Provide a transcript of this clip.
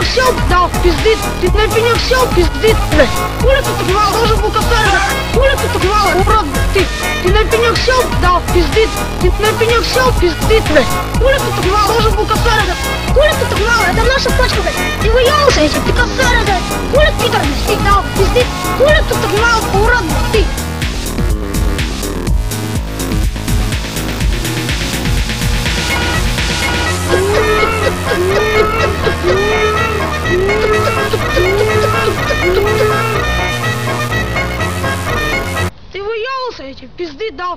пенек сел, дал, пиздит. Ты на пенек сел, пиздит, блядь. Хули ты так мало, должен был косарь. Хули ты так мало, урод, ты. Ты на пенек сел, дал, пиздит. Ты на пенек сел, пиздит, блядь. Хули ты так мало, должен был косарь. Хули ты так мало, это наша точка, блядь. Ты выебался этим, ты косарь, блядь. Хули пидор, блядь, дал, пиздит. Хули ты так мало, урод, ты. Ты выебался этим, пизды дал.